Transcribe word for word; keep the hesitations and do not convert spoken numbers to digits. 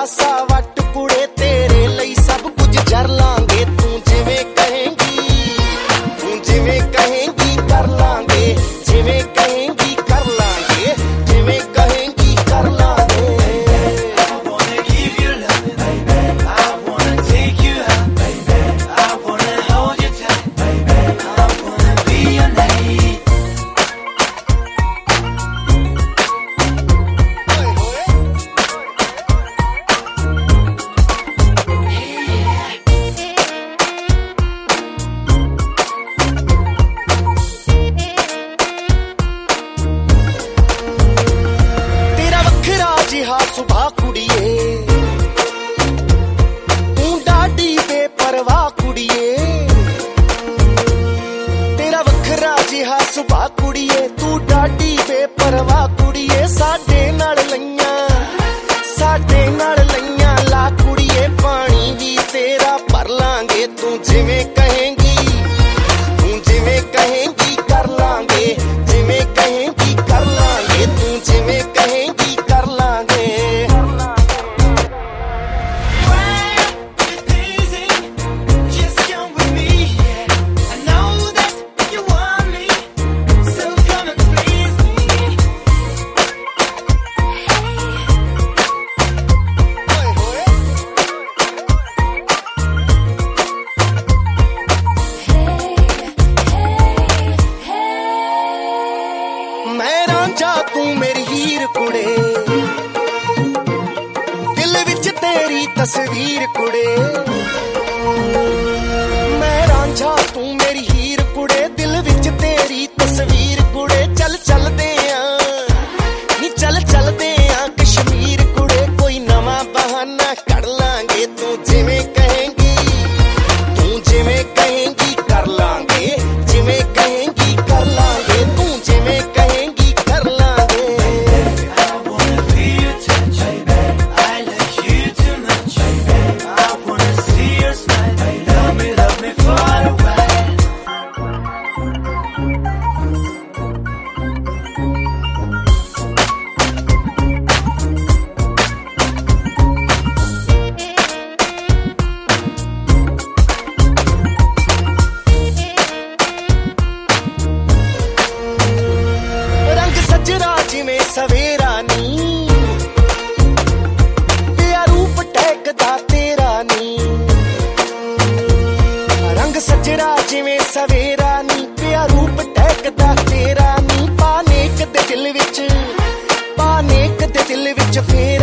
ਪਾਸਾ ਵੱਟ ਕੁੜੇ ਤੇਰੇ ਲਈ ਸਭ ਕੁਝ ਜਰ ਲਾਂਗੇ ਤੂੰ ਜਿਵੇਂ ਕਹੇਂਗੀ ਤੂੰ ਜਿਵੇਂ ਕਹੇਂਗੀ ਕਰ ਲਾਂਗੇ ਜਿਵੇਂ ਕਹੇਂਗੀ ਕਰ ਲਾਂਗੇ ਜਿਵੇਂ ਕਹੇਂਗੀ ਕਰ ਲਾਂਗੇ ਜਿਹਾ ਸੁਭਾ ਕੁੜੀਏ ਤੂੰ ਡਾਢੀ ਬੇਪਰਵਾਹ ਕੁੜੀਏ ਤੇਰਾ ਵੱਖਰਾ ਜਿਹਾ ਸੁਭਾ ਕੁੜੀਏ ਤੂੰ ਡਾਢੀ ਬੇਪਰਵਾਹ ਕੁੜੀਏ ਸਾਡੇ ਨਾਲ ਲਈਆਂ ਸਾਡੇ ਨਾਲ ਲਈਆਂ ਲਾ ਕੁੜੀਏ ਪਾਣੀ ਵੀ ਤੇਰਾ ਭਰ ਲਾਂਗੇ ਤੂੰ ਜਿਵੇਂ ਕਹੇਂਗੀ ਤੂੰ ਜਿਵੇਂ ਕਹੇਂਗੀ ਕਰ ਲਾਂਗੇ ਜਿਵੇਂ ਕਹੇਂਗੀ ਕਰ ਲਾਂਗੇ ਤੂੰ ਜਿਵੇਂ ਕਹੇਂਗੀ ਕਰ ਲਾਂਗੇ ਮੈਂ ਰਾਂਝਾ ਤੂੰ ਮੇਰੀ ਹੀਰ ਕੁੜੇ ਦਿਲ ਵਿੱਚ ਤੇਰੀ ਤਸਵੀਰ ਕੁੜੇ ਮੈਂ ਰਾਂਝਾ ਤੂੰ ਮੇਰੀ ਹੀਰ ਕੁੜੇ ਦਿਲ ਵਿੱਚ ਤੇਰੀ ਤਸਵੀਰ ਕੁੜੇ ਚੱਲ ਚੱਲਦੇ ਆਂ ਨੀ ਚੱਲ ਚੱਲਦੇ ਆਂ ਕਸ਼ਮੀਰ ਕੁੜੇ ਕੋਈ ਨਵਾਂ ਬਹਾਨਾ ਕੱਢ ਲਾਂਗੇ ਤੂੰ ਜਿਵੇਂ ਕਹੇਂਗੀ ਤੂੰ ਜਿਵੇਂ ਕਹੇਂਗੀ ਕਰ ਲਾਂਗੇ ਜਿਵੇਂ ਕਹੇਂਗੀ ਕਰ ਲਾਂਗੇ ਤੂੰ ਜਿਵੇਂ ਕਹੇਂਗੀ ਕਰ ਲਾਂਗੇ ਰੰਗ ਸੱਜਰਾ ਜਿਵੇਂ ਸਵੇਰਾ ਨੀ ਪਿਆ ਰੂਪ ਟਹਿਕਦਾ ਤੇਰਾ ਨੀ ਰੰਗ ਸੱਜਰਾ ਜਿਵੇਂ ਸਵੇਰਾ ਨੀ ਪਿਆ ਰੂਪ ਟਹਿਕਦਾ ਤੇਰਾ ਨੀ ਪਾਨੇਕ ਦੇ ਦਿਲ ਵਿੱਚ ਪਾਨੇਕ ਦੇ ਦਿਲ ਵਿੱਚ ਫੇਰ